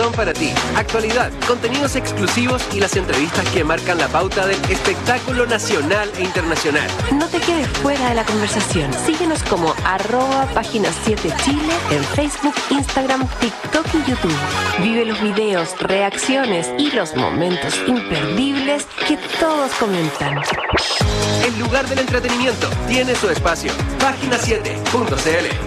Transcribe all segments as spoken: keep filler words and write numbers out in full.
son para ti. Actualidad, contenidos exclusivos y las entrevistas que marcan la pauta del espectáculo nacional e internacional. No te quedes fuera de la conversación. Síguenos como arroba página siete Chile en Facebook, Instagram, TikTok y YouTube. Vive los videos, reacciones y los momentos imperdibles que todos comentan. El lugar del entretenimiento tiene su espacio. página siete punto c l.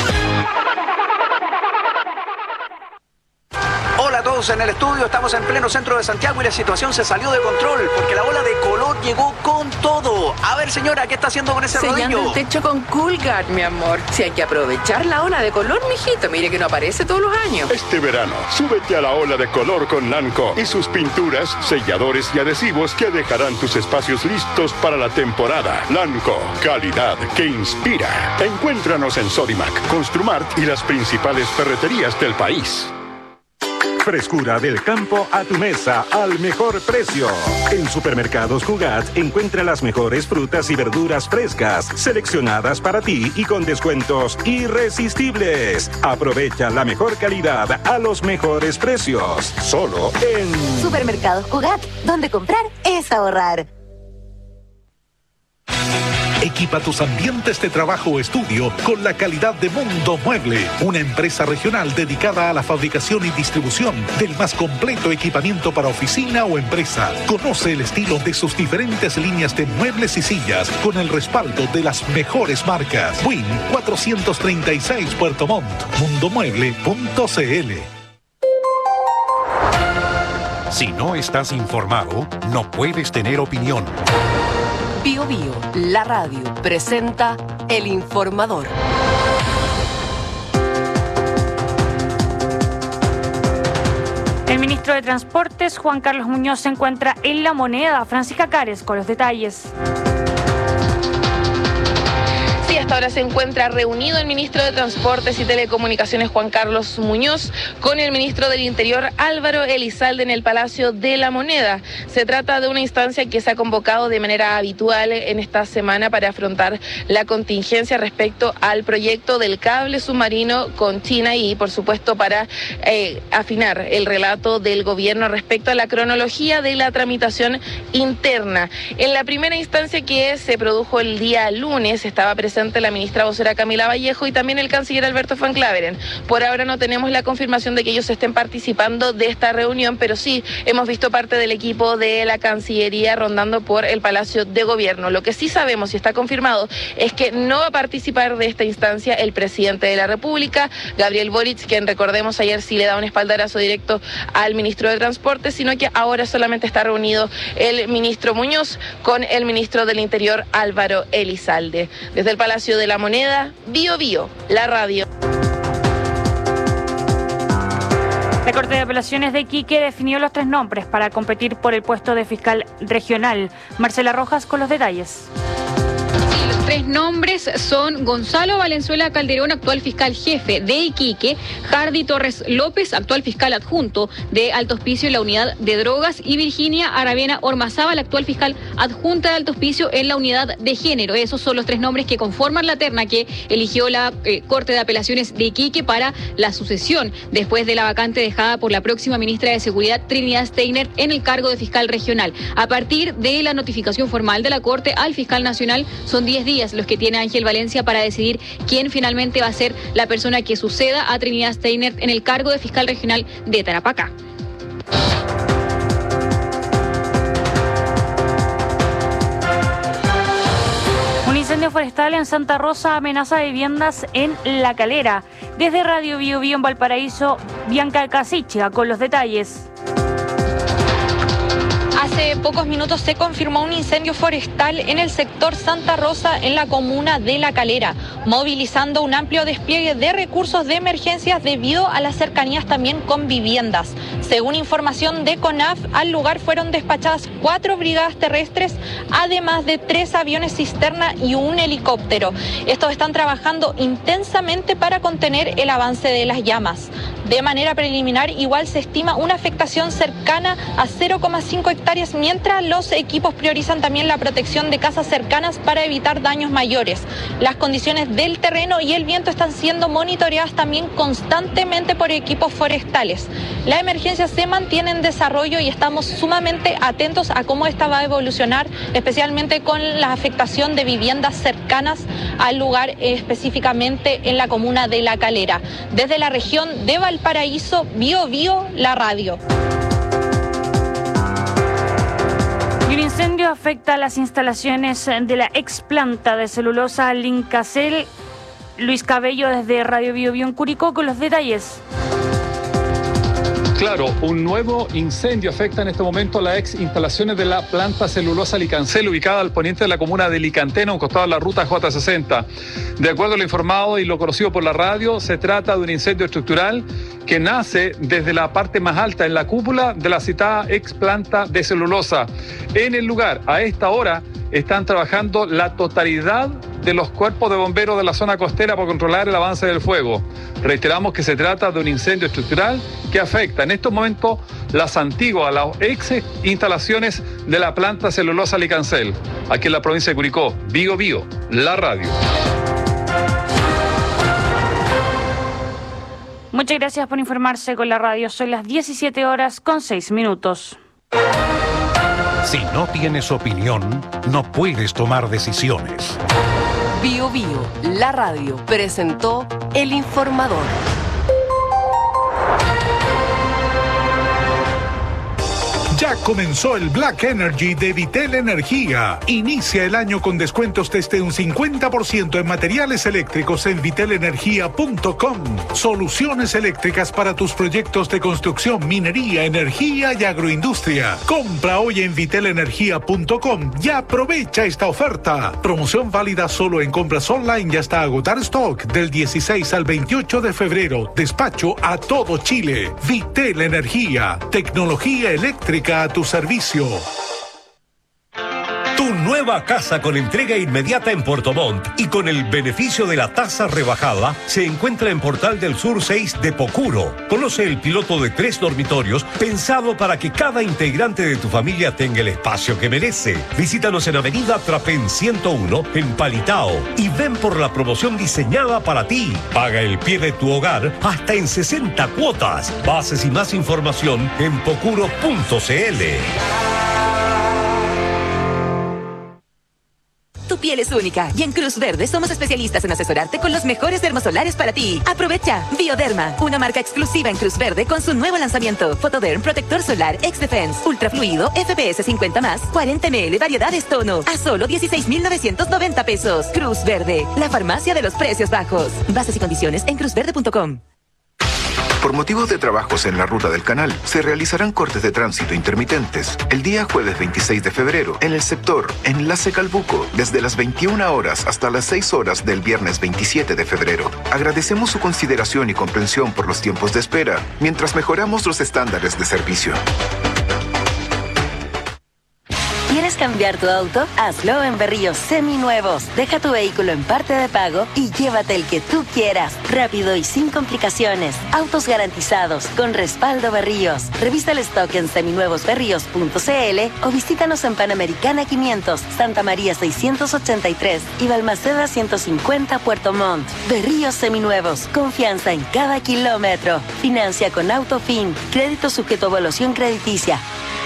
Hola a todos en el estudio, estamos en pleno centro de Santiago y la situación se salió de control porque la ola de color llegó con todo. A ver, señora, ¿qué está haciendo con ese Sellando rodillo? el techo con Coolguard, mi amor. Si hay que aprovechar la ola de color, mijito. Mire que no aparece todos los años. Este verano, súbete a la ola de color con Lanco y sus pinturas, selladores y adhesivos que dejarán tus espacios listos para la temporada. Lanco, calidad que inspira. Encuéntranos en Sodimac, Construmart y las principales ferreterías del país. Frescura del campo a tu mesa al mejor precio. En Supermercados Cugat encuentra las mejores frutas y verduras frescas, seleccionadas para ti y con descuentos irresistibles. Aprovecha la mejor calidad a los mejores precios. Solo en Supermercados Cugat, donde comprar es ahorrar. Equipa tus ambientes de trabajo o estudio con la calidad de Mundo Mueble, una empresa regional dedicada a la fabricación y distribución del más completo equipamiento para oficina o empresa. Conoce el estilo de sus diferentes líneas de muebles y sillas con el respaldo de las mejores marcas. Win cuatrocientos treinta y seis Puerto Montt, mundomueble punto c l. Si no estás informado, no puedes tener opinión. Bio Bio, la radio, presenta El Informador. El ministro de Transportes, Juan Carlos Muñoz, se encuentra en La Moneda. Francisca Cares con los detalles. Sí, hasta ahora se encuentra reunido el ministro de Transportes y Telecomunicaciones, Juan Carlos Muñoz, con el ministro del Interior, Álvaro Elizalde, en el Palacio de La Moneda. Se trata de una instancia que se ha convocado de manera habitual en esta semana para afrontar la contingencia respecto al proyecto del cable submarino con China y, por supuesto, para eh, afinar el relato del gobierno respecto a la cronología de la tramitación interna. En la primera instancia, que se produjo el día lunes, estaba presente la ministra vocera Camila Vallejo y también el canciller Alberto Van Claveren. Por ahora no tenemos la confirmación de que ellos estén participando de esta reunión, pero sí hemos visto parte del equipo de la Cancillería rondando por el Palacio de Gobierno. Lo que sí sabemos y está confirmado es que no va a participar de esta instancia el presidente de la República, Gabriel Boric, quien, recordemos, ayer sí le da un espaldarazo directo al ministro de Transporte, sino que ahora solamente está reunido el ministro Muñoz con el ministro del Interior, Álvaro Elizalde. Desde el Palacio de La Moneda, Bio Bio, la radio. La Corte de Apelaciones de Iquique definió los tres nombres para competir por el puesto de fiscal regional. Marcela Rojas con los detalles. Tres nombres son Gonzalo Valenzuela Calderón, actual fiscal jefe de Iquique, Hardy Torres López, actual fiscal adjunto de Alto Hospicio en la unidad de drogas, y Virginia Aravena Ormazábal, actual fiscal adjunta de Alto Hospicio en la unidad de género. Esos son los tres nombres que conforman la terna que eligió la eh, Corte de Apelaciones de Iquique para la sucesión después de la vacante dejada por la próxima ministra de Seguridad, Trinidad Steiner, en el cargo de fiscal regional. A partir de la notificación formal de la Corte al fiscal nacional, son diez días los que tiene Ángel Valencia para decidir quién finalmente va a ser la persona que suceda a Trinidad Steiner en el cargo de fiscal regional de Tarapacá. Un incendio forestal en Santa Rosa amenaza viviendas en La Calera. Desde Radio Bio Bio en Valparaíso, Bianca Casicha con los detalles. Hace pocos minutos se confirmó un incendio forestal en el sector Santa Rosa, en la comuna de La Calera, movilizando un amplio despliegue de recursos de emergencias debido a las cercanías también con viviendas. Según información de CONAF, al lugar fueron despachadas cuatro brigadas terrestres, además de tres aviones cisterna y un helicóptero. Estos están trabajando intensamente para contener el avance de las llamas. De manera preliminar, igual se estima una afectación cercana a cero coma cinco hectáreas, mientras los equipos priorizan también la protección de casas cercanas para evitar daños mayores. Las condiciones del terreno y el viento están siendo monitoreadas también constantemente por equipos forestales. La emergencia se mantiene en desarrollo y estamos sumamente atentos a cómo esta va a evolucionar, especialmente con la afectación de viviendas cercanas al lugar, específicamente en la comuna de La Calera. Desde la región de Valparaíso, Bio Bio, la radio. Y un incendio afecta a las instalaciones de la ex planta de celulosa Lincasel. Luis Cabello desde Radio Bio Bio en Curicó con los detalles. Claro, un nuevo incendio afecta en este momento las ex instalaciones de la planta celulosa Licancel, ubicada al poniente de la comuna de Licantena, a un costado de la ruta J sesenta. De acuerdo a lo informado y lo conocido por la radio, se trata de un incendio estructural que nace desde la parte más alta, en la cúpula de la citada ex planta de celulosa. En el lugar, a esta hora, están trabajando la totalidad de los cuerpos de bomberos de la zona costera para controlar el avance del fuego. Reiteramos que se trata de un incendio estructural que afecta en estos momentos las antiguas, las ex instalaciones de la planta celulosa Licancel, aquí en la provincia de Curicó. Bio Bio, la radio. Muchas gracias por informarse con la radio. Son las diecisiete horas con seis minutos. Si no tienes opinión, no puedes tomar decisiones. Bio Bio, la radio, presentó El Informador. Ya comenzó el Black Energy de Vitel Energía. Inicia el año con descuentos desde un cincuenta por ciento en materiales eléctricos en vitel energía punto com. Soluciones eléctricas para tus proyectos de construcción, minería, energía y agroindustria. Compra hoy en vitel energía punto com y aprovecha esta oferta. Promoción válida solo en compras online y hasta agotar stock del dieciséis al veintiocho de febrero. Despacho a todo Chile. Vitel Energía. Tecnología eléctrica a tu servicio. Tu nueva casa con entrega inmediata en Puerto Montt y con el beneficio de la tasa rebajada se encuentra en Portal del Sur seis de Pocuro. Conoce el piloto de tres dormitorios pensado para que cada integrante de tu familia tenga el espacio que merece. Visítanos en Avenida Trapén ciento uno en Palitao y ven por la promoción diseñada para ti. Paga el pie de tu hogar hasta en sesenta cuotas. Bases y más información en pocuro punto cl. Tu piel es única y en Cruz Verde somos especialistas en asesorarte con los mejores dermosolares para ti. Aprovecha Bioderma, una marca exclusiva en Cruz Verde con su nuevo lanzamiento. Photoderm Protector Solar X-Defense, Ultra Fluido, F P S cincuenta más, cuarenta mililitros, variedades tono, a solo dieciséis mil novecientos noventa pesos. Cruz Verde, la farmacia de los precios bajos. Bases y condiciones en cruz verde punto com. Por motivos de trabajos en la ruta del canal, se realizarán cortes de tránsito intermitentes el día jueves veintiséis de febrero en el sector Enlace Calbuco, desde las veintiuna horas hasta las seis horas del viernes veintisiete de febrero. Agradecemos su consideración y comprensión por los tiempos de espera, mientras mejoramos los estándares de servicio. ¿Quieres cambiar tu auto? Hazlo en Berríos Seminuevos. Deja tu vehículo en parte de pago y llévate el que tú quieras. Rápido y sin complicaciones. Autos garantizados con respaldo Berríos. Revisa el stock en seminuevos berríos punto cl o visítanos en Panamericana quinientos, Santa María seiscientos ochenta y tres y Balmaceda ciento cincuenta Puerto Montt. Berríos Seminuevos. Confianza en cada kilómetro. Financia con Autofin. Crédito sujeto a evaluación crediticia.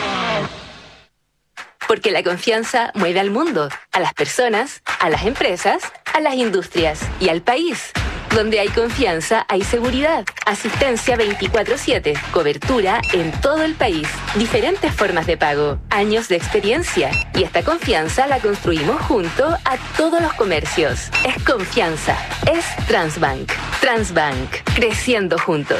Porque la confianza mueve al mundo, a las personas, a las empresas, a las industrias y al país. Donde hay confianza, hay seguridad. Asistencia veinticuatro siete. Cobertura en todo el país. Diferentes formas de pago. Años de experiencia. Y esta confianza la construimos junto a todos los comercios. Es confianza. Es Transbank. Transbank. Creciendo juntos.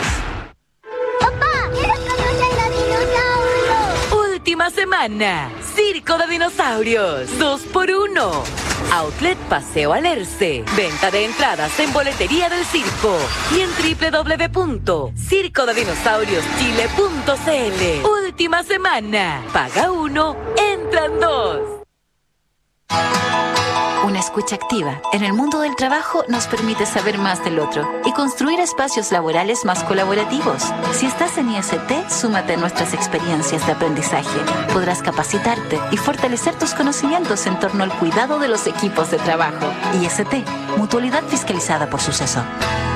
Última semana. Circo de Dinosaurios. Dos por uno. Outlet Paseo Alerce. Venta de entradas en boletería del circo. Y en doble u doble u doble u punto circo de dinosaurios chile punto cl. Última semana. Paga uno, entran dos. Una escucha activa en el mundo del trabajo nos permite saber más del otro y construir espacios laborales más colaborativos. Si estás en I S T, súmate a nuestras experiencias de aprendizaje. Podrás capacitarte y fortalecer tus conocimientos en torno al cuidado de los equipos de trabajo. I S T, Mutualidad fiscalizada por Suceso.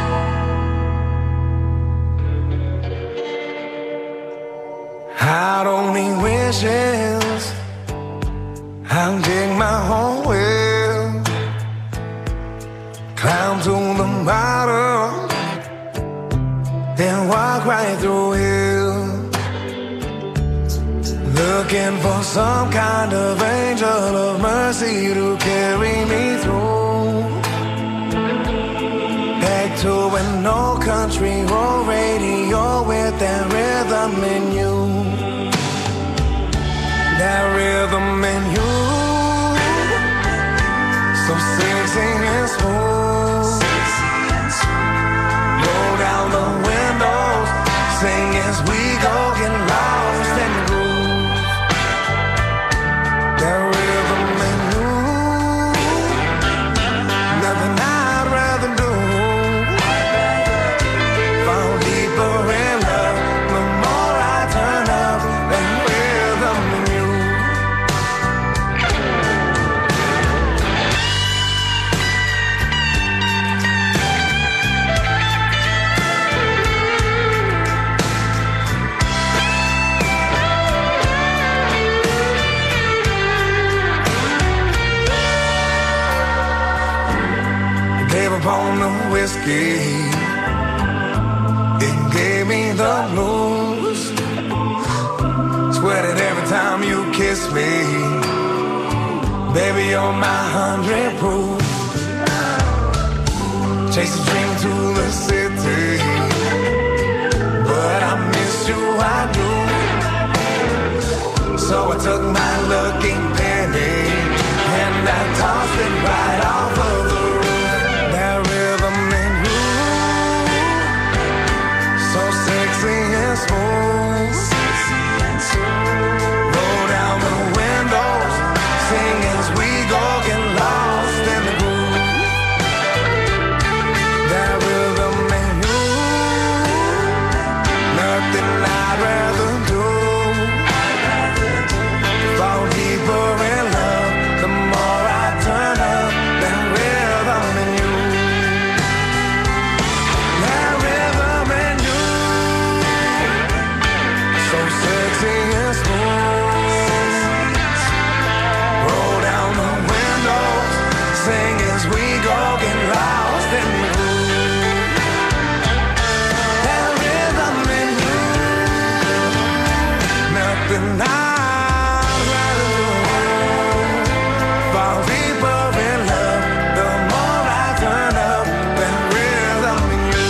I don't need wishes. I'll dig my home well. Climb to the bottom, then walk right through it. Looking for some kind of angel of mercy to carry me through. Back to an old country road radio with that rhythm in you. That rhythm in you, so sexy and smooth. Roll down the windows, sing as we go, get lost in the groove. That rhythm in you, nothing I'd rather do. Fall deeper in love, the more I turn up that rhythm in you. Gave up on the whiskey, it gave me the blues. Sweated every time you kiss me, baby, you're my hundred proof. Chase a dream to the city, but I miss you, I do. So I took my lucky penny and I tossed it right off of the roof. That rhythm in you, so sexy and smooth. Roll down the windows, sing as we go, get lost in the groove. That rhythm in you, nothing I'd rather do. Fall deeper in love, the more I turn up. That rhythm in you, that rhythm in you, so sexy and smooth. Roll down the windows, sing as we go, get lost in the groove. That rhythm in you, nothing I'd rather do. Fall deeper in love, the more I turn up. That rhythm in you.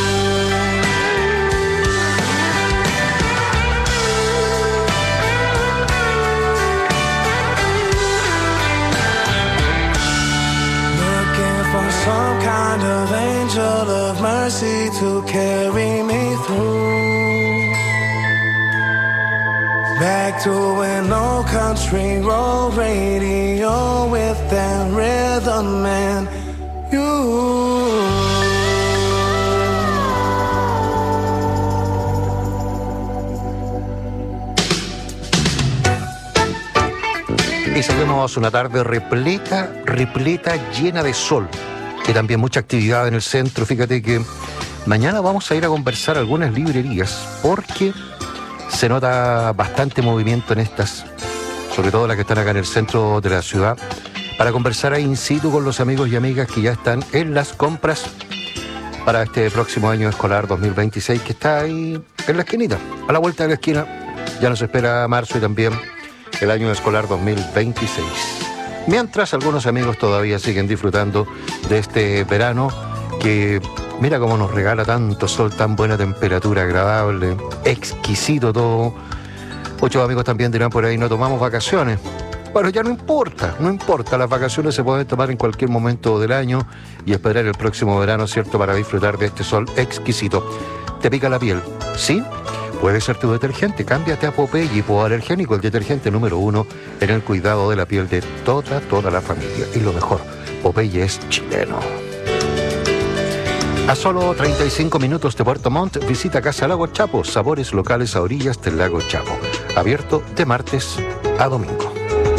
Looking for some kind of angel of mercy to carry me through. Back to an old country road radio with that rhythm and you. Y seguimos una tarde repleta, repleta, llena de sol. Y también mucha actividad en el centro. Fíjate que mañana vamos a ir a conversar a algunas librerías porque se nota bastante movimiento en estas, sobre todo las que están acá en el centro de la ciudad, para conversar ahí in situ con los amigos y amigas que ya están en las compras para este próximo año escolar dos mil veintiséis, que está ahí en la esquinita, a la vuelta de la esquina. Ya nos espera marzo y también el año escolar dos mil veintiséis. Mientras algunos amigos todavía siguen disfrutando de este verano que mira cómo nos regala tanto sol, tan buena temperatura, agradable, exquisito todo. Muchos amigos también dirán por ahí, no tomamos vacaciones. Bueno, ya no importa, no importa, las vacaciones se pueden tomar en cualquier momento del año y esperar el próximo verano, ¿cierto?, para disfrutar de este sol exquisito. ¿Te pica la piel? ¿Sí? Puede ser tu detergente. Cámbiate a Popeye Hipoalergénico, el detergente número uno en el cuidado de la piel de toda, toda la familia. Y lo mejor, Popeye es chileno. A solo treinta y cinco minutos de Puerto Montt, visita Casa Lago Chapo, sabores locales a orillas del lago Chapo. Abierto de martes a domingo.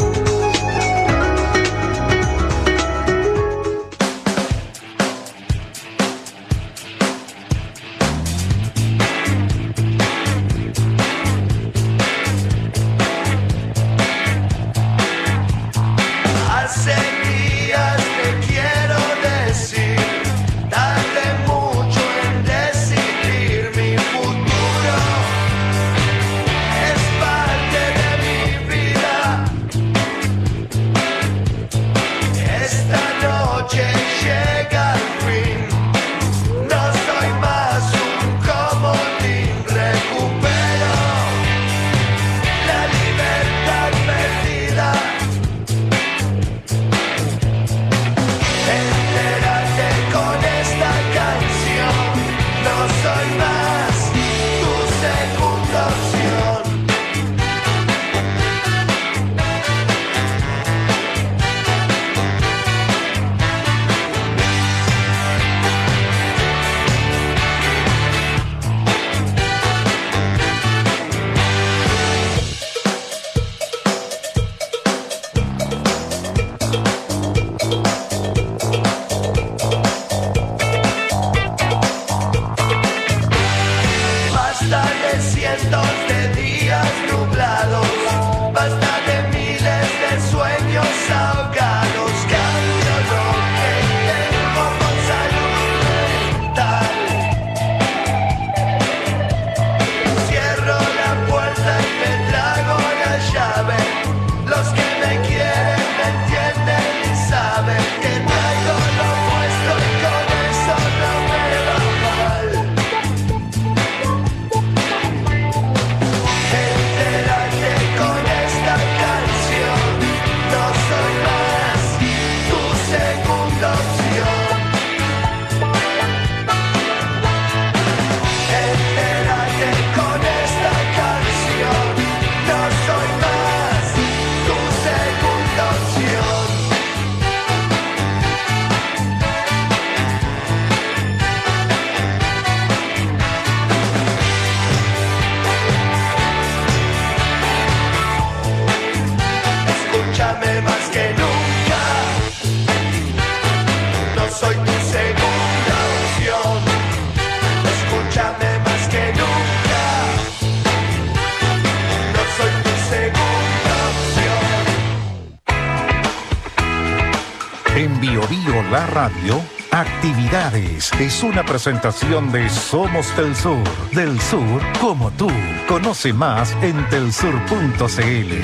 En Bio Bio La Radio, Actividades. Es una presentación de Somos del Sur. Del Sur como tú. Conoce más en telsur punto cl.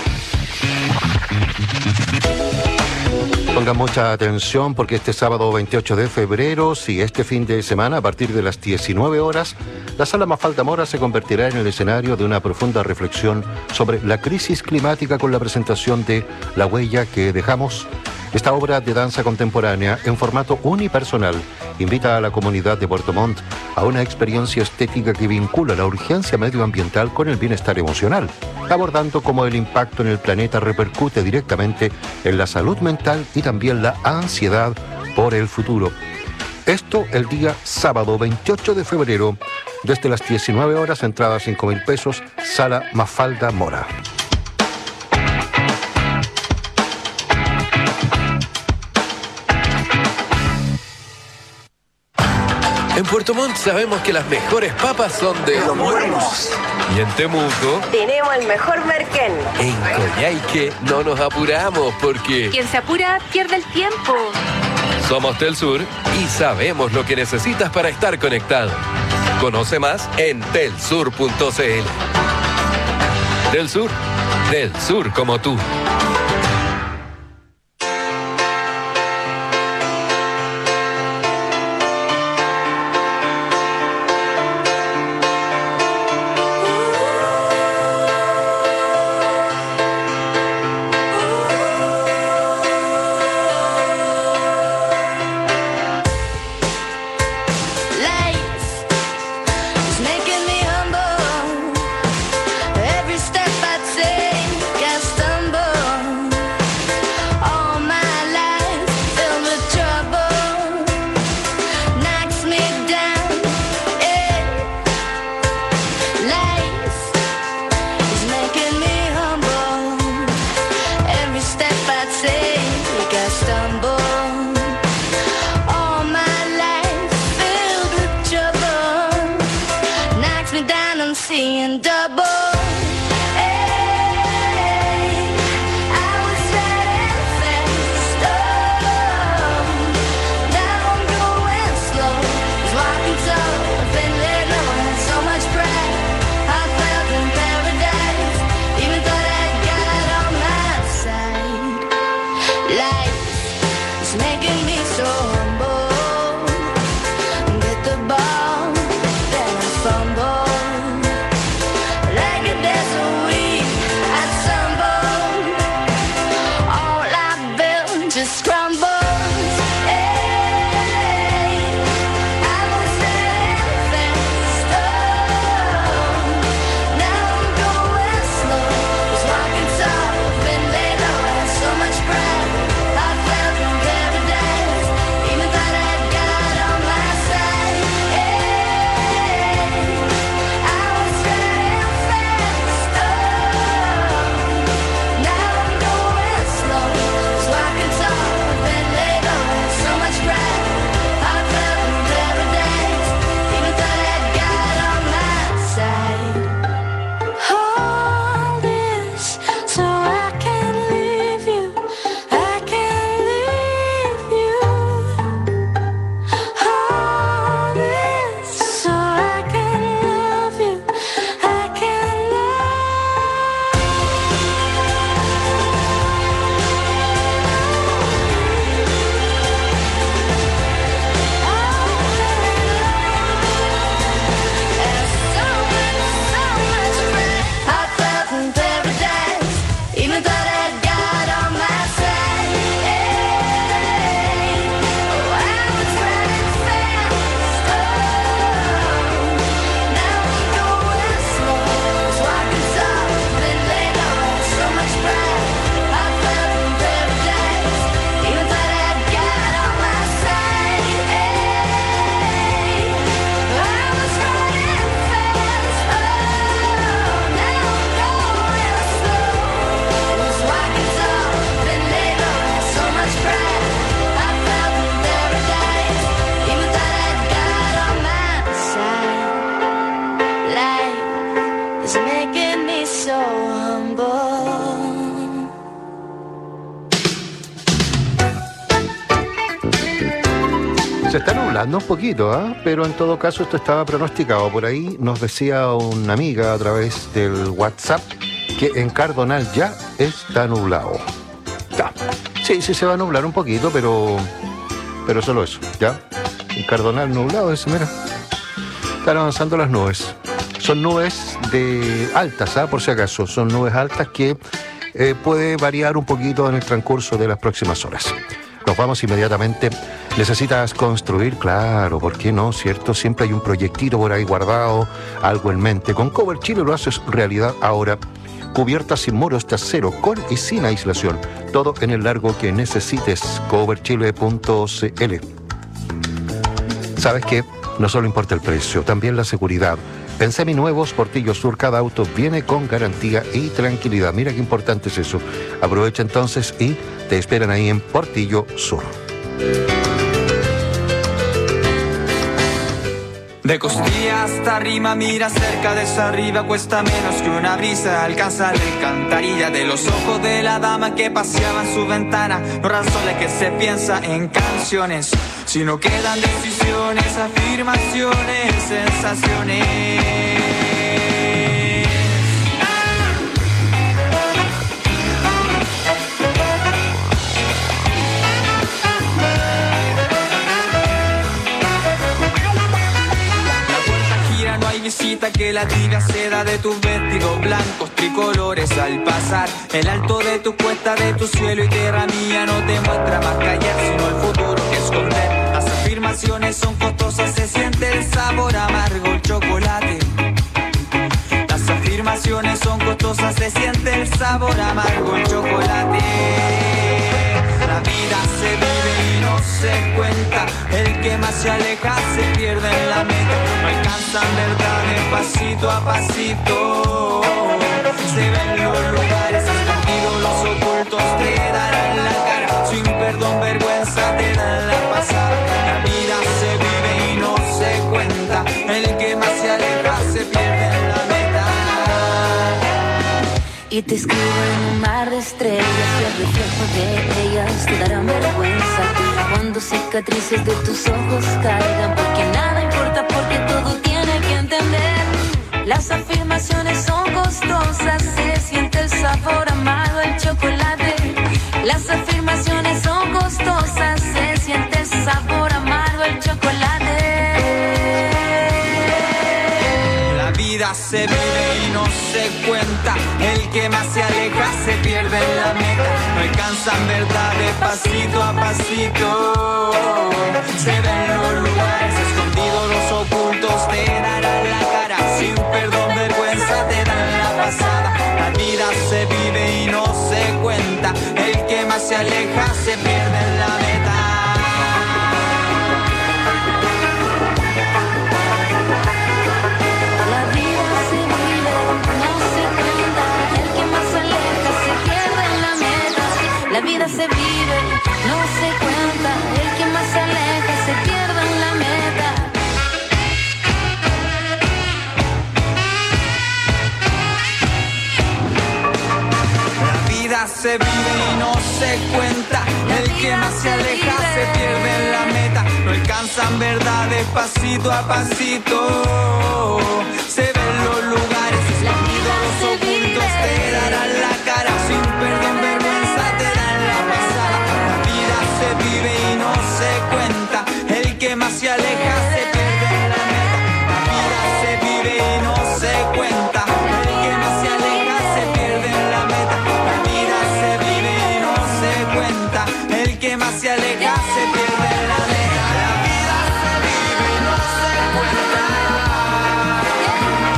Pongan mucha atención porque este sábado veintiocho de febrero, sí, este fin de semana, a partir de las diecinueve horas, la Sala Mafalda Mora se convertirá en el escenario de una profunda reflexión sobre la crisis climática con la presentación de La Huella que Dejamos. Esta obra de danza contemporánea en formato unipersonal invita a la comunidad de Puerto Montt a una experiencia estética que vincula la urgencia medioambiental con el bienestar emocional, abordando cómo el impacto en el planeta repercute directamente en la salud mental y también la ansiedad por el futuro. Esto el día sábado veintiocho de febrero, desde las diecinueve horas, entrada cinco mil pesos, Sala Mafalda Mora. En Puerto Montt sabemos que las mejores papas son de Los Buenos. Y en Temuco, Tenemos el mejor merquén. en Coyhaique, no nos apuramos porque Quien se apura pierde el tiempo. somos Telsur y sabemos lo que necesitas para estar conectado. Conoce más en telsur punto cl. Telsur, del sur como tú. Every step I take, I stumble. making me so humble. Se está nublando un poquito, ¿eh? Pero en todo caso esto estaba pronosticado. Por ahí nos decía una amiga a través del WhatsApp que en Cardonal ya está nublado. Ya. Sí, sí se va a nublar un poquito, pero pero solo eso, ¿ya? En Cardonal nublado, eso, mira. Están avanzando las nubes. Son nubes de altas, ¿ah? Por si acaso. Son nubes altas que eh, puede variar un poquito en el transcurso de las próximas horas. Nos vamos inmediatamente. ¿Necesitas construir? Claro, ¿por qué no? ¿Cierto? Siempre hay un proyectito por ahí guardado, algo en mente. Con Cover Chile lo haces realidad ahora. Cubiertas sin muros de acero, con y sin aislación. Todo en el largo que necesites. cover chile punto c l. ¿Sabes qué? No solo importa el precio, también la seguridad. En Seminuevos Portillo Sur, cada auto viene con garantía y tranquilidad. Mira qué importante es eso. Aprovecha entonces y te esperan ahí en Portillo Sur. De costilla hasta arriba, mira cerca de esa arriba, cuesta menos que una brisa, alcanza la alcantarilla de los ojos de la dama que paseaba en su ventana. No razones que se piensa en canciones, sino quedan decisiones, afirmaciones, sensaciones. Visita que la tibia seda de tus vestidos blancos tricolores al pasar. El alto de tu cuesta, de tu cielo y tierra mía no te muestra más que ayer, sino el futuro que esconder. Las afirmaciones son costosas, se siente el sabor amargo, el chocolate. Las afirmaciones son costosas, se siente el sabor amargo, el chocolate. La vida se vive y no se cuenta, el que más se aleja se pierde en la meta. No alcanzan verdades pasito a pasito, se ven los lugares escondidos, los ocultos te darán la cara, sin perdón, vergüenza te dan la pasada. La vida se vive y no se cuenta, el que más se aleja se pierde en la meta. Y te escribo en un mar de estrellas y el reflejo de ellas te darán vergüenza cuando cicatrices de tus ojos caigan, porque nada importa, porque todo tiene que entender. Las afirmaciones son costosas, se siente el sabor amargo, el chocolate. Las afirmaciones son costosas, se siente el sabor amargo, el chocolate. La vida se vive y no se cuenta, el que más se aleja se pierde en la meta. No alcanzan verdades pasito a pasito, se ven los lugares escondidos, los ocultos te darán la cara, sin perdón, vergüenza te dan la pasada. La vida se vive y no se cuenta, el que más se aleja se pierde en la meta. La vida se vive, no se cuenta, el que más se aleja se pierde en la meta. La vida se vive y no se cuenta, el que más se aleja se pierde en la meta. No alcanzan verdades pasito a pasito, se ven los lugares escondidos, los ocultos te darán la cara, sin perdón, vergüenza te dan la pasada. La vida se vive y no se cuenta, el que más se aleja se pierde en la meta. La vida se vive y no se cuenta, el que más se aleja se pierde en la meta. La vida se vive y no se cuenta, el que más se aleja se pierde en la meta. La vida se vive y no se cuenta.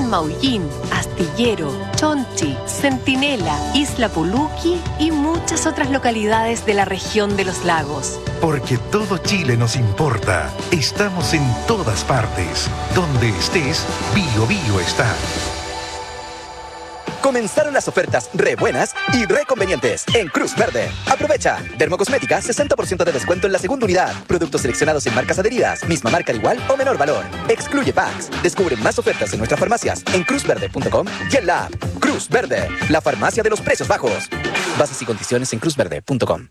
en Maullín, Astillero, Chonchi, Centinela, Isla Puluqui y muchas otras localidades de la región de los lagos. Porque todo Chile nos importa. Estamos en todas partes. Donde estés, Bio Bio está. Comenzaron las ofertas re buenas y re convenientes en Cruz Verde. Aprovecha. Dermocosmética, sesenta por ciento de descuento en la segunda unidad. Productos seleccionados en marcas adheridas, misma marca de igual o menor valor. Excluye packs. Descubre más ofertas en nuestras farmacias en cruz verde punto com y en la app. Cruz Verde, la farmacia de los precios bajos. Bases y condiciones en cruz verde punto com.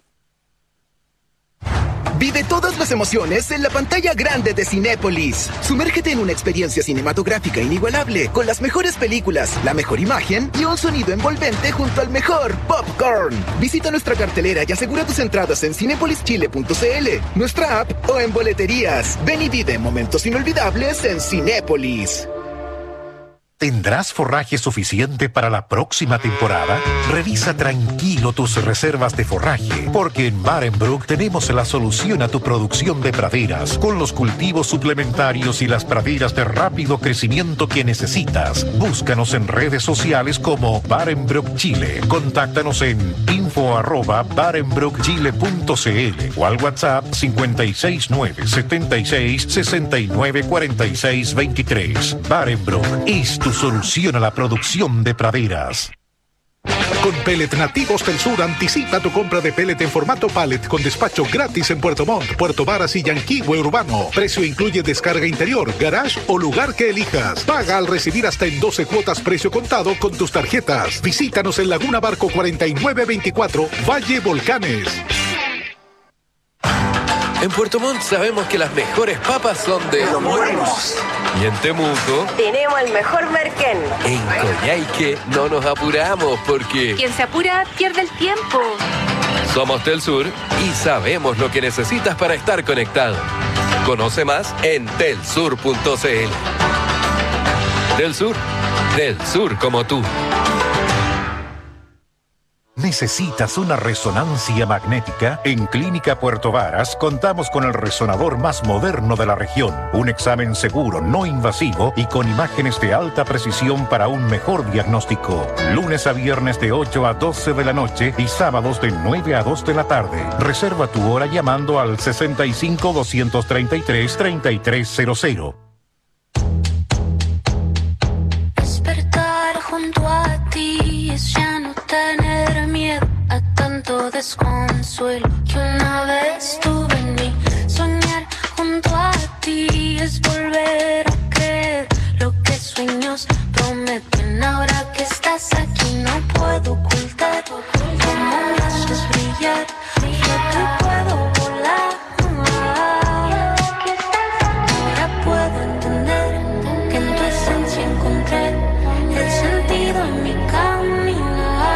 Vive todas las emociones en la pantalla grande de Cinépolis. Sumérgete en una experiencia cinematográfica inigualable, con las mejores películas, la mejor imagen y un sonido envolvente junto al mejor popcorn. Visita nuestra cartelera y asegura tus entradas en cinepolis chile punto c l, nuestra app o en boleterías. Ven y vive momentos inolvidables en Cinépolis. ¿Tendrás forraje suficiente para la próxima temporada? Revisa tranquilo tus reservas de forraje, porque en Barenbrook tenemos la solución a tu producción de praderas, con los cultivos suplementarios y las praderas de rápido crecimiento que necesitas. Búscanos en redes sociales como Barenbrook Chile. Contáctanos en info arroba barenbrook chile punto c l o al WhatsApp cincuenta y seis nueve setenta y seis sesenta y nueve cuarenta y seis veintitrés. Barenbrook es tu solución a la producción de praderas. Con Pellet Nativos del Sur, anticipa tu compra de pellet en formato pallet con despacho gratis en Puerto Montt, Puerto Varas y Yanquihue Urbano. Precio incluye descarga interior, garage o lugar que elijas. Paga al recibir hasta en doce cuotas precio contado con tus tarjetas. Visítanos en Laguna Barco cuarenta y nueve veinticuatro, Valle Volcanes. En Puerto Montt sabemos que las mejores papas son de Los Buenos. Y en Temuco Tenemos el mejor merquén. En Coyhaique no nos apuramos porque Quien se apura pierde el tiempo. somos Telsur y sabemos lo que necesitas para estar conectado. Conoce más en telsur punto c l. Telsur, del sur como tú. ¿Necesitas una resonancia magnética? En Clínica Puerto Varas contamos con el resonador más moderno de la región. Un examen seguro, no invasivo y con imágenes de alta precisión para un mejor diagnóstico. Lunes a viernes de ocho a doce de la noche y sábados de nueve a dos de la tarde. Reserva tu hora llamando al sesenta y cinco, doscientos treinta y tres, treinta y tres cero cero. Despertar junto a ti es ya no tener miedo a tanto desconsuelo que una vez tuve en mí. Soñar junto a ti es volver a creer lo que sueños prometen. Ahora que estás aquí no puedo ocultar cómo me haces brillar. Yo te puedo volar. Ahora puedo entender que en tu esencia encontré el sentido en mi camino.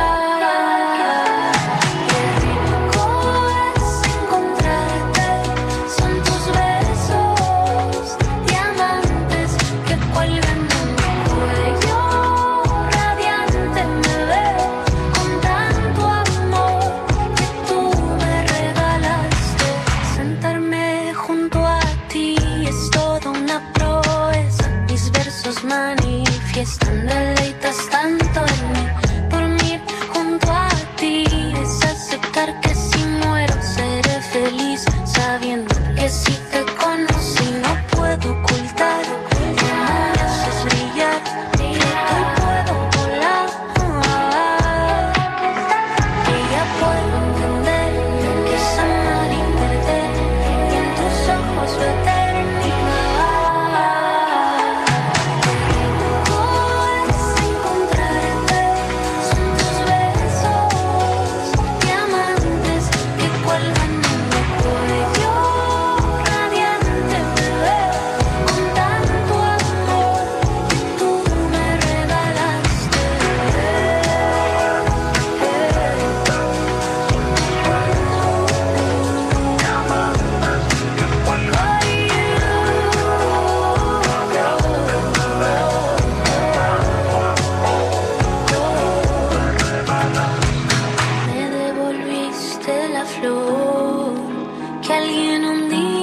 Manifiestan, deleitas tanto en mí. Dormir junto a ti es aceptar que si muero seré feliz, sabiendo que si te conocí no puedo ocultar cómo me haces brillar. Yo te puedo volar. Y ya puedo entender que es amar y perder, y en tus ojos veo eternidad.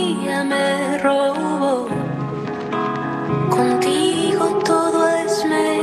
Contigo todo es mejor.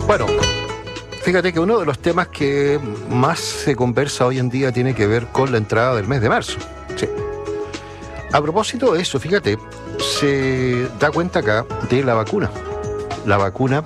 Bueno, fíjate que uno de los temas que más se conversa hoy en día tiene que ver con la entrada del mes de marzo. Sí. A propósito de eso, fíjate, se da cuenta acá de la vacuna. La vacuna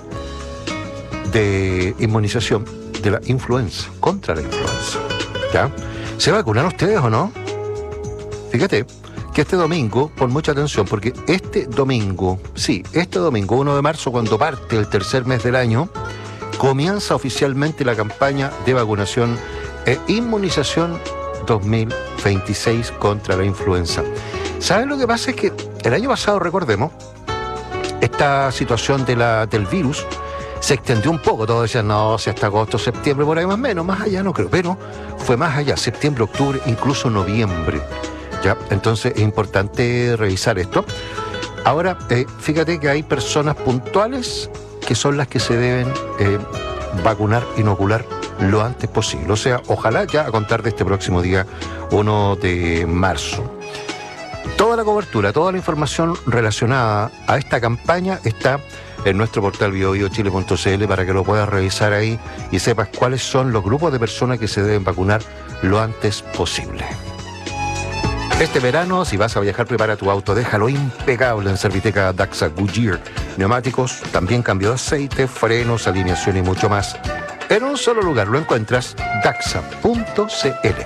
de inmunización de la influenza, contra la influenza. ¿Ya? ¿Se vacunan ustedes o no? Fíjate que este domingo, pon mucha atención, porque este domingo, sí, este domingo, uno de marzo, cuando parte el tercer mes del año, comienza oficialmente la campaña de vacunación e inmunización dos mil veintiséis contra la influenza. ¿Saben lo que pasa? Es que el año pasado, recordemos, esta situación de la, del virus se extendió un poco. Todos decían, no, si hasta agosto, septiembre, por ahí más o menos, más allá no creo, pero fue más allá, septiembre, octubre, incluso noviembre. ¿Ya? Entonces es importante revisar esto. Ahora, eh, fíjate que hay personas puntuales que son las que se deben eh, vacunar, inocular lo antes posible. O sea, ojalá ya a contar de este próximo día uno de marzo. Toda la cobertura, toda la información relacionada a esta campaña está en nuestro portal bio bio chile punto c l para que lo puedas revisar ahí y sepas cuáles son los grupos de personas que se deben vacunar lo antes posible. Este verano, si vas a viajar, prepara tu auto, déjalo impecable en Serviteca Daxa Goodyear. Neumáticos, también cambio de aceite, frenos, alineación y mucho más. En un solo lugar lo encuentras, daxa punto c l.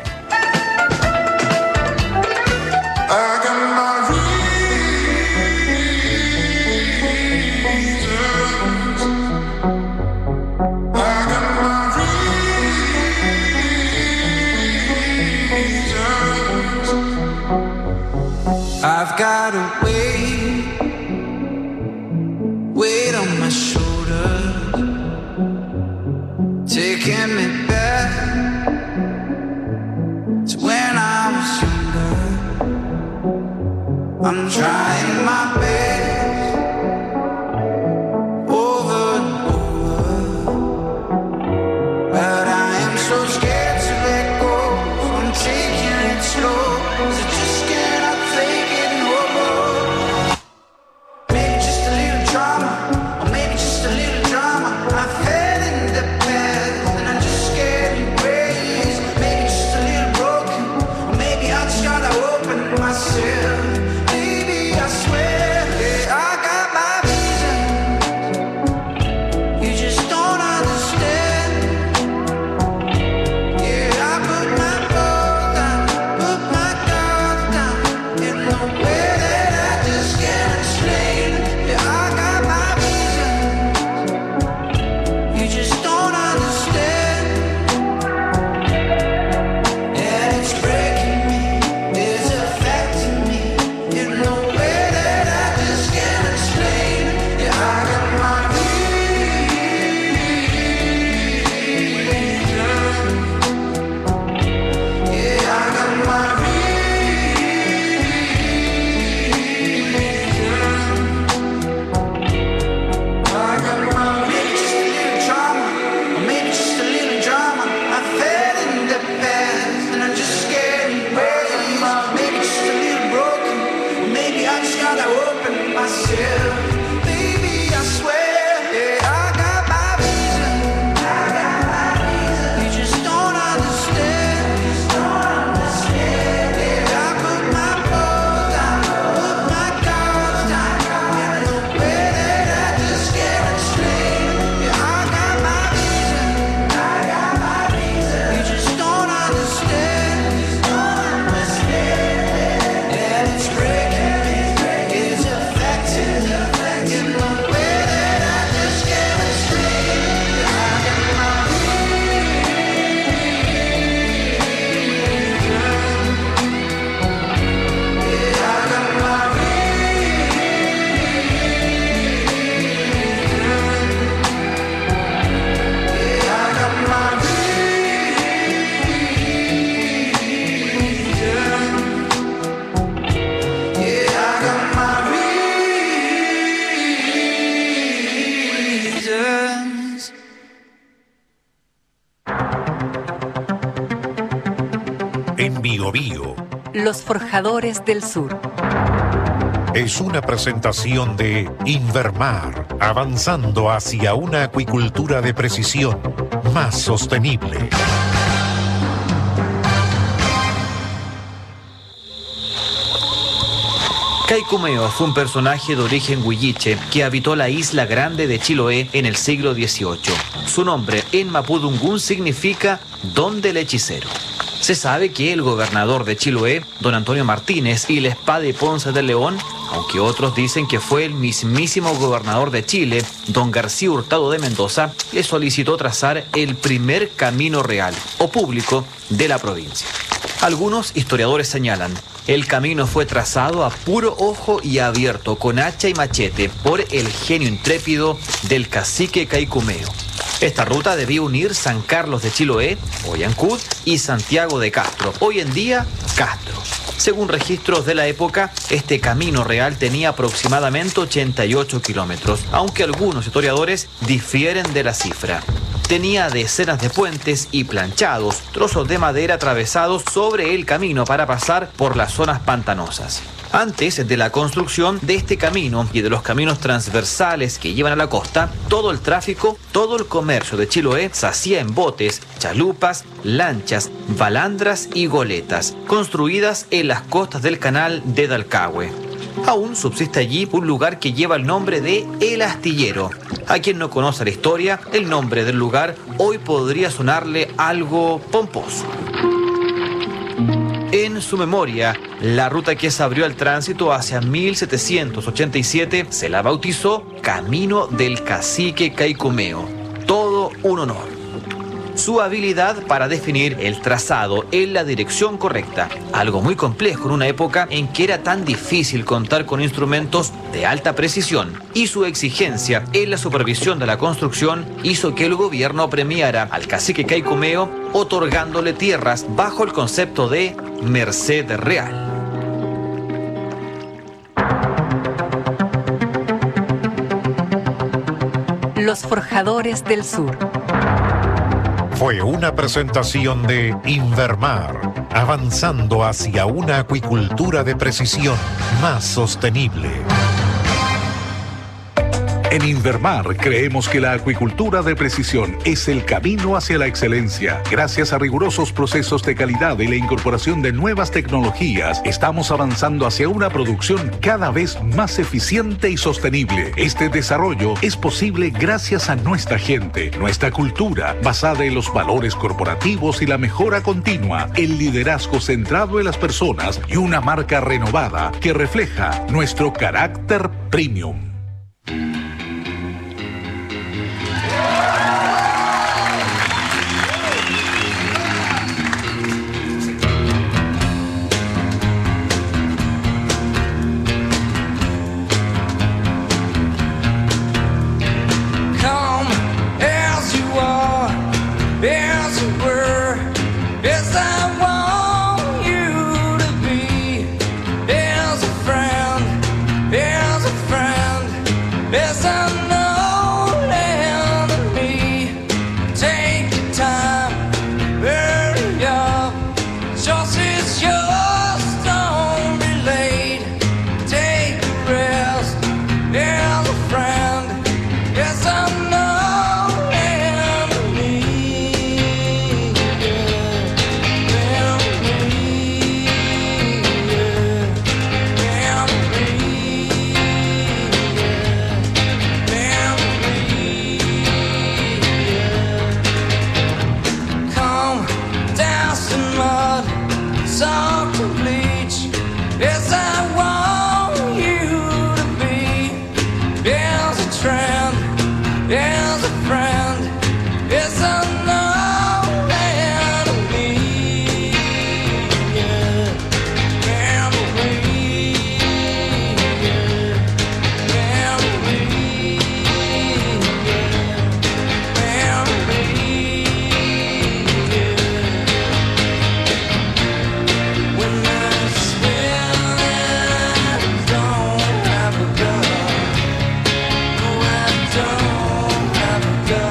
I've got a weight, weight on my shoulders, taking me back to when I was younger. I'm trying my best over and over, but I am so scared to let go, so I'm taking it slow, 'cause I just cannot take it. En Bio Bio, Los Forjadores del Sur. Es una presentación de Invermar, avanzando hacia una acuicultura de precisión más sostenible. Caicumeo fue un personaje de origen huilliche que habitó la isla grande de Chiloé en el siglo dieciocho. Su nombre en mapudungún significa don del hechicero. Se sabe que el gobernador de Chiloé, don Antonio Martínez y Lespa de Ponce de León, aunque otros dicen que fue el mismísimo gobernador de Chile, don García Hurtado de Mendoza, le solicitó trazar el primer camino real o público de la provincia. Algunos historiadores señalan, el camino fue trazado a puro ojo y abierto con hacha y machete por el genio intrépido del cacique Caicumeo. Esta ruta debía unir San Carlos de Chiloé, hoy Ancud, y Santiago de Castro, hoy en día Castro. Según registros de la época, este camino real tenía aproximadamente ochenta y ocho kilómetros, aunque algunos historiadores difieren de la cifra. Tenía decenas de puentes y planchados, trozos de madera atravesados sobre el camino para pasar por las zonas pantanosas. Antes de la construcción de este camino y de los caminos transversales que llevan a la costa, todo el tráfico, todo el comercio de Chiloé se hacía en botes, chalupas, lanchas, balandras y goletas, construidas en las costas del canal de Dalcahue. Aún subsiste allí un lugar que lleva el nombre de El Astillero. A quien no conoce la historia, el nombre del lugar hoy podría sonarle algo pomposo. En su memoria, la ruta que se abrió al tránsito hacia mil setecientos ochenta y siete se la bautizó Camino del Cacique Caicumeo. Todo un honor. Su habilidad para definir el trazado en la dirección correcta, algo muy complejo en una época en que era tan difícil contar con instrumentos de alta precisión, y su exigencia en la supervisión de la construcción hizo que el gobierno premiara al cacique Caicumeo otorgándole tierras bajo el concepto de merced real. Los Forjadores del Sur. Fue una presentación de Invermar, avanzando hacia una acuicultura de precisión más sostenible. En Invermar creemos que la acuicultura de precisión es el camino hacia la excelencia. Gracias a rigurosos procesos de calidad y la incorporación de nuevas tecnologías, estamos avanzando hacia una producción cada vez más eficiente y sostenible. Este desarrollo es posible gracias a nuestra gente, nuestra cultura, basada en los valores corporativos y la mejora continua, el liderazgo centrado en las personas y una marca renovada que refleja nuestro carácter premium. Don't have a gun.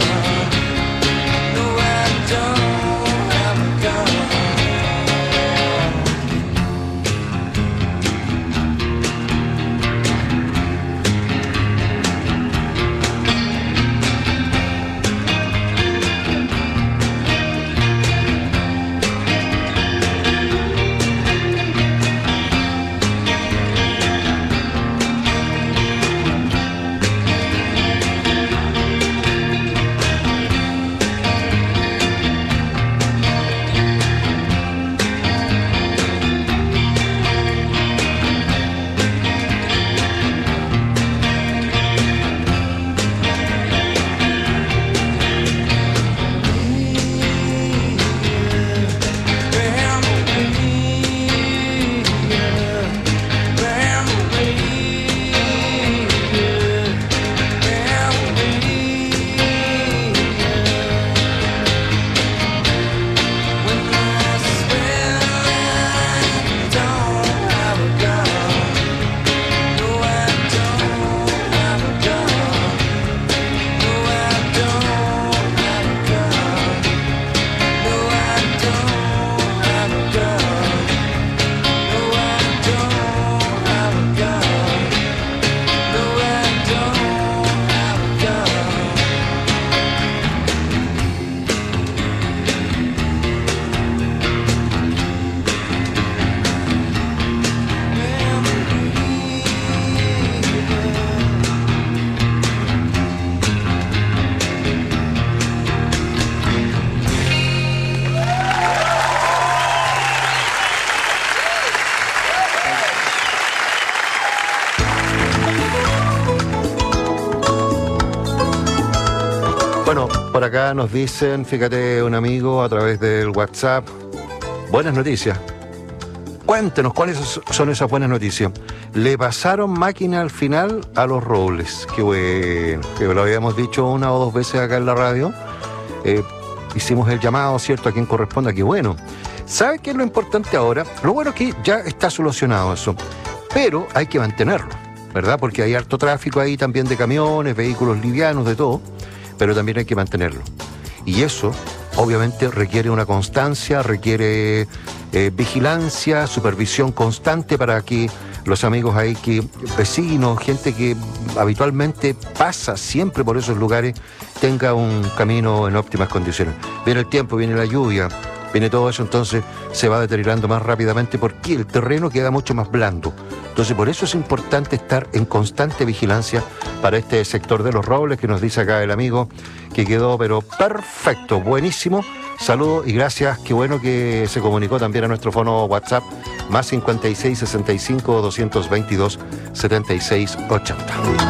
Bueno, por acá nos dicen, fíjate, un amigo a través del WhatsApp, buenas noticias. Cuéntenos cuáles son esas buenas noticias. Le pasaron máquina al final a los Robles. Qué bueno, que lo habíamos dicho una o dos veces acá en la radio. Eh, hicimos el llamado, ¿cierto? A quien corresponda, qué bueno. ¿Sabe qué es lo importante ahora? Lo bueno es que ya está solucionado eso, pero hay que mantenerlo, ¿verdad? Porque hay harto tráfico ahí también de camiones, vehículos livianos, de todo, pero también hay que mantenerlo. Y eso, obviamente, requiere una constancia, requiere eh, vigilancia, supervisión constante para que los amigos ahí, que vecinos, gente que habitualmente pasa siempre por esos lugares, tenga un camino en óptimas condiciones. Viene el tiempo, viene la lluvia, viene todo eso, entonces se va deteriorando más rápidamente porque el terreno queda mucho más blando. Entonces por eso es importante estar en constante vigilancia para este sector de los Robles, que nos dice acá el amigo que quedó pero perfecto, buenísimo. Saludos y gracias, qué bueno que se comunicó también a nuestro fono WhatsApp más cincuenta y seis, sesenta y cinco, doscientos veintidós, setenta y seis, ochenta.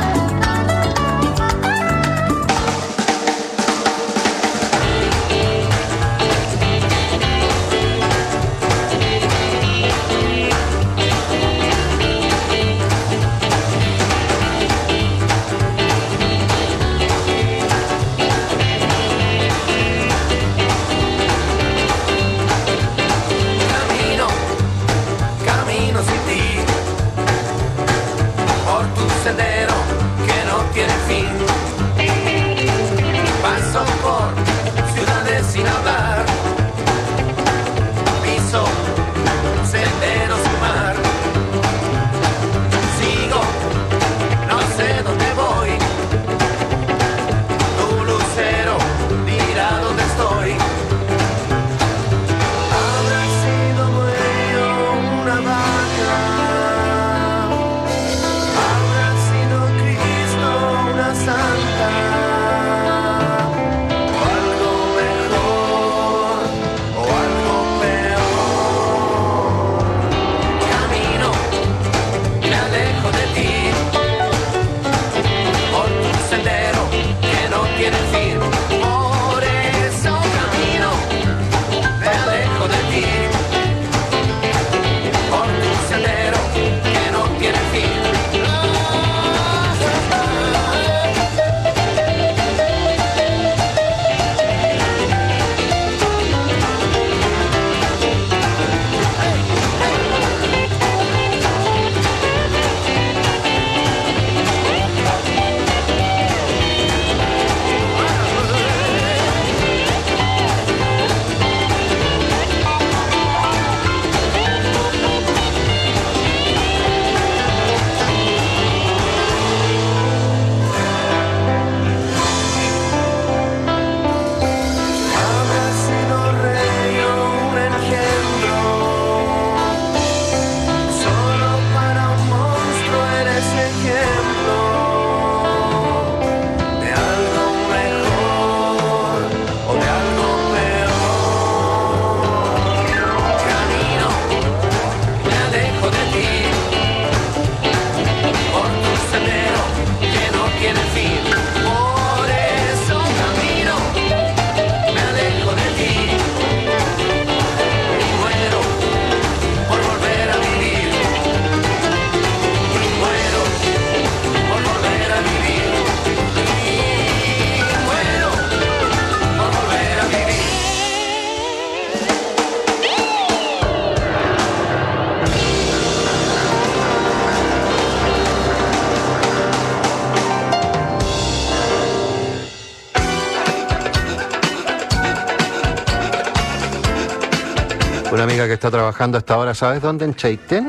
Una amiga que está trabajando hasta ahora, ¿sabes dónde? En Chaitén.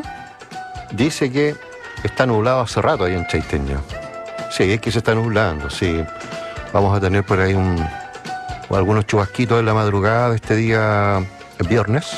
Dice que está nublado hace rato ahí en Chaitén ya. Sí, es que se está nublando, sí. Vamos a tener por ahí un, algunos chubasquitos en la madrugada de este día viernes.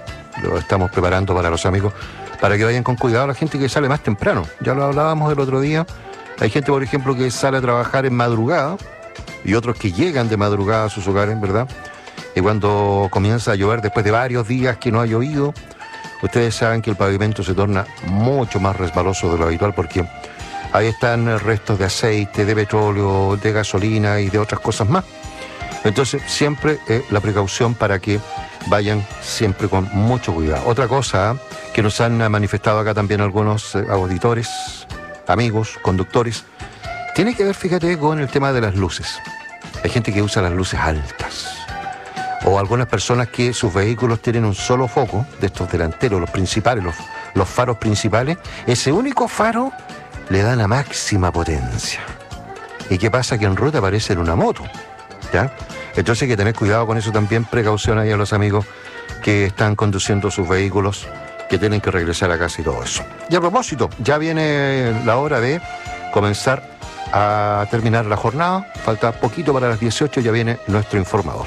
Lo estamos preparando para los amigos, para que vayan con cuidado la gente que sale más temprano. Ya lo hablábamos el otro día. Hay gente, por ejemplo, que sale a trabajar en madrugada y otros que llegan de madrugada a sus hogares, ¿verdad? Y cuando comienza a llover, después de varios días que no ha llovido, ustedes saben que el pavimento se torna mucho más resbaloso de lo habitual, porque ahí están restos de aceite, de petróleo, de gasolina y de otras cosas más. Entonces, siempre eh, la precaución para que vayan siempre con mucho cuidado. Otra cosa que nos han manifestado acá también algunos eh, auditores, amigos, conductores, tiene que ver, fíjate, con el tema de las luces. Hay gente que usa las luces altas. O algunas personas que sus vehículos tienen un solo foco, de estos delanteros, los principales, los, los faros principales. Ese único faro le da la máxima potencia. ¿Y qué pasa? Que en ruta aparece en una moto, ¿ya? Entonces hay que tener cuidado con eso también, precaución ahí a los amigos que están conduciendo sus vehículos, que tienen que regresar a casa y todo eso. Y a propósito, ya viene la hora de comenzar a terminar la jornada. Falta poquito para las dieciocho, ya viene nuestro informador.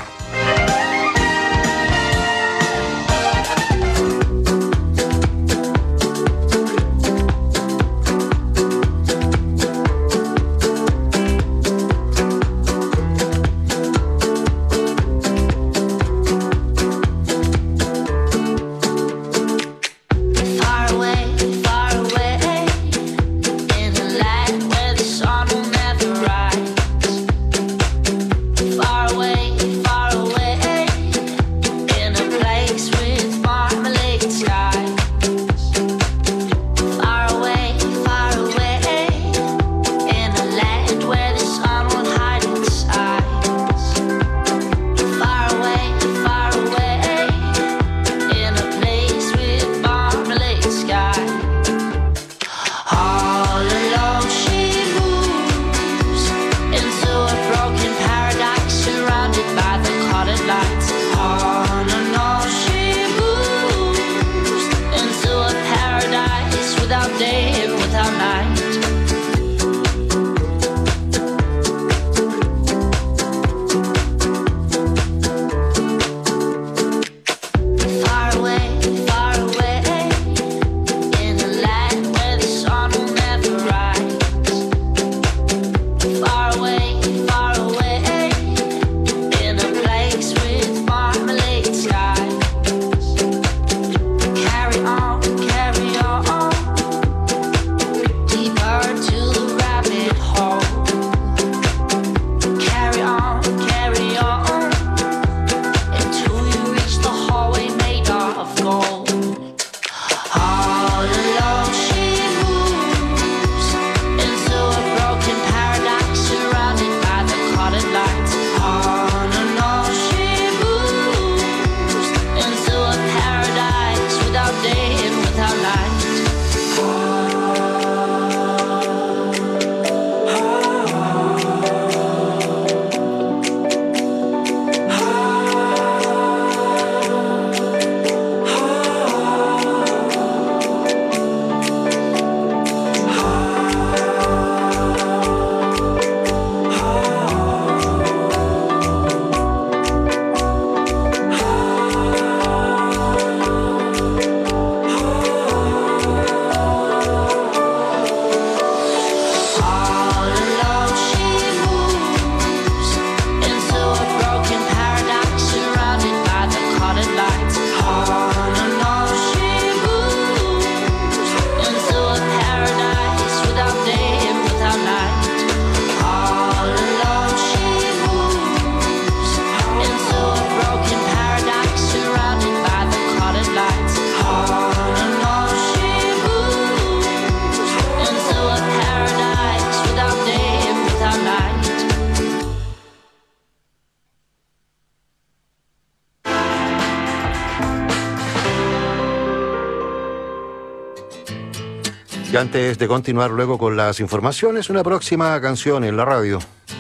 Y antes de continuar luego con las informaciones, una próxima canción en la radio.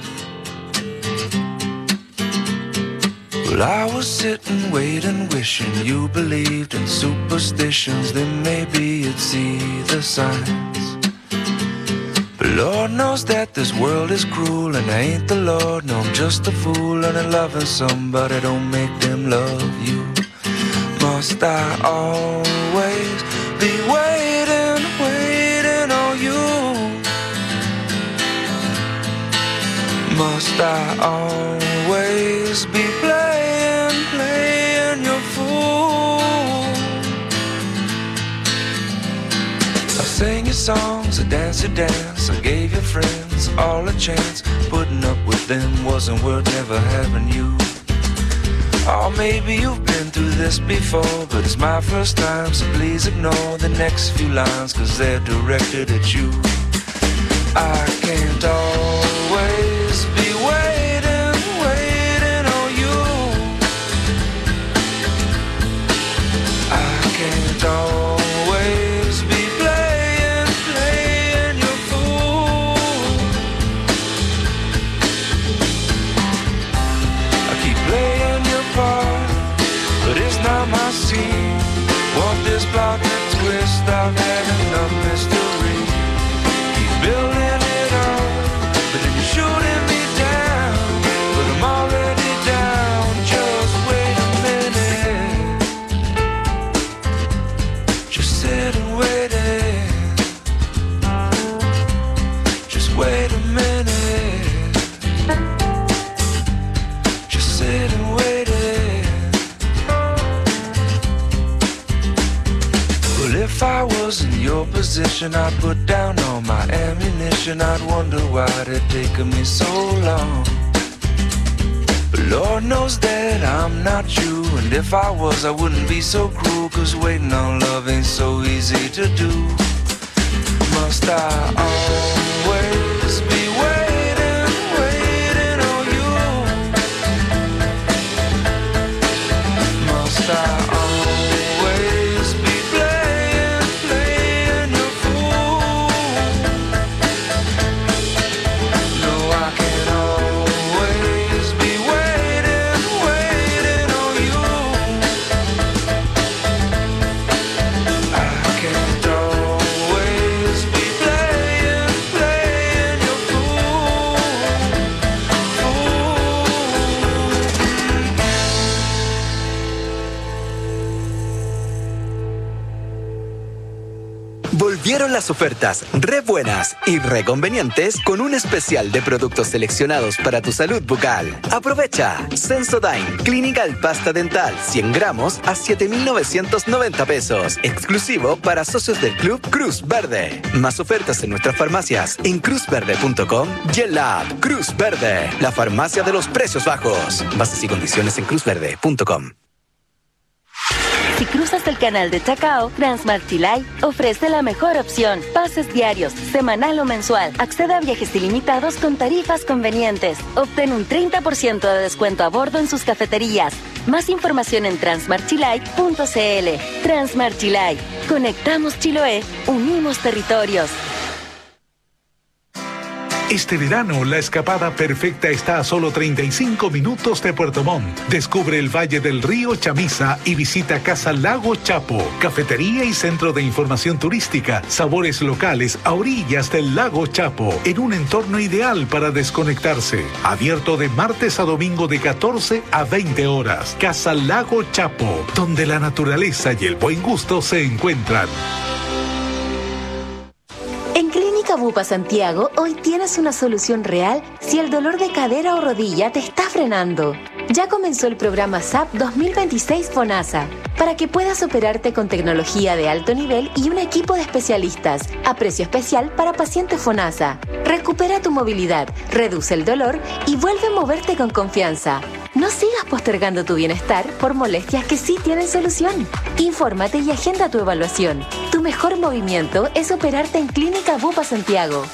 Well, I was sitting, waiting, wishing you believed in superstitions. Then maybe you'd see the signs. But Lord knows that this world is cruel, and I ain't the Lord. No, I'm just a fool, and I'm loving somebody don't make them love you. Must I always be waiting, waiting on you? Must I always be playing, playing your fool? I sang your songs, I danced your dance, I gave your friends was all a chance. Putting up with them wasn't worth never having you. Oh, maybe you've been through this before, but it's my first time, so please ignore the next few lines, cause they're directed at you. I can't always be waiting, waiting on you. I can't always be playing, playing your fool. I keep playing your part, but it's not my scene. Want this plot to twist, I've had enough mystery. Keep building it up, but then you're shooting me down. But I'm already down, just wait a minute. Just sit and wait it. Just wait a minute. Just sit and wait it. Well, if I was in your position, I'd put down all my ammunition. I'd wonder why it taken me so long. But Lord knows that I'm not you, and if I was, I wouldn't be so cruel, cause waiting on love ain't so easy to do. Must I always be waiting, waiting on you? Must I always be playing, playing your fool? No, I can't always be waiting, waiting on you. I can't always be playing, playing your fool, Volvieron las ofertas re buenas y re convenientes con un especial de productos seleccionados para tu salud bucal. Aprovecha Sensodyne Clinical Pasta Dental cien gramos a siete mil novecientos noventa pesos. Exclusivo para socios del Club Cruz Verde. Más ofertas en nuestras farmacias en cruz verde punto com y en la app Cruz Verde, la farmacia de los precios bajos. Bases y condiciones en cruz verde punto com. Si cruzas el canal de Chacao, Transmart Chilay ofrece la mejor opción. Pases diarios, semanal o mensual. Accede a viajes ilimitados con tarifas convenientes. Obtén un treinta por ciento de descuento a bordo en sus cafeterías. Más información en transmart chilay punto c l. Transmart Chilay. Conectamos Chiloé. Unimos territorios. Este verano, la escapada perfecta está a solo treinta y cinco minutos de Puerto Montt. Descubre el Valle del Río Chamisa y visita Casa Lago Chapo, cafetería y centro de información turística, sabores locales a orillas del Lago Chapo, en un entorno ideal para desconectarse. Abierto de martes a domingo de catorce a veinte horas. Casa Lago Chapo, donde la naturaleza y el buen gusto se encuentran. En Clínica Bupa Santiago, hoy tienes una solución real si el dolor de cadera o rodilla te está frenando. Ya comenzó el programa S A P dos mil veintiséis FONASA, para que puedas operarte con tecnología de alto nivel y un equipo de especialistas, a precio especial para pacientes FONASA. Recupera tu movilidad, reduce el dolor y vuelve a moverte con confianza. No sigas postergando tu bienestar por molestias que sí tienen solución. Infórmate y agenda tu evaluación. Tu mejor movimiento es operarte en Clínica Bupa Santiago.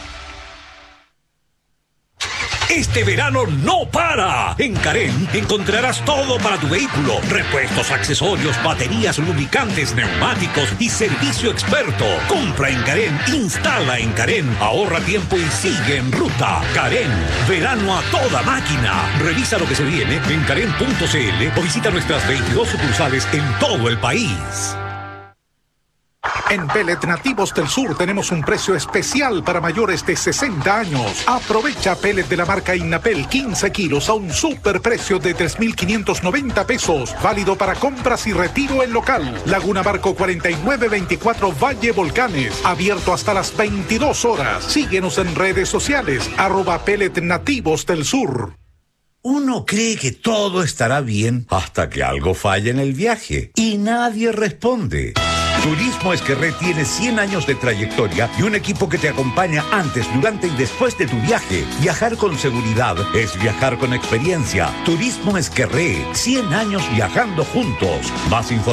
Este verano no para. En Carén encontrarás todo para tu vehículo. Repuestos, accesorios, baterías, lubricantes, neumáticos y servicio experto. Compra en Carén, instala en Carén, ahorra tiempo y sigue en ruta. Carén, verano a toda máquina. Revisa lo que se viene en carén punto c l o visita nuestras veintidós sucursales en todo el país. En Pellet Nativos del Sur tenemos un precio especial para mayores de sesenta años. Aprovecha pellet de la marca Innapel quince kilos a un superprecio de tres mil quinientos noventa pesos. Válido para compras y retiro en local. Laguna Barco cuarenta y nueve veinticuatro Valle Volcanes. Abierto hasta las veintidós horas. Síguenos en redes sociales. Arroba Pellet Nativos del Sur. Uno cree que todo estará bien hasta que algo falla en el viaje y nadie responde. Turismo Esquerré tiene cien años de trayectoria y un equipo que te acompaña antes, durante y después de tu viaje. Viajar con seguridad es viajar con experiencia. Turismo Esquerré, cien años viajando juntos. Más información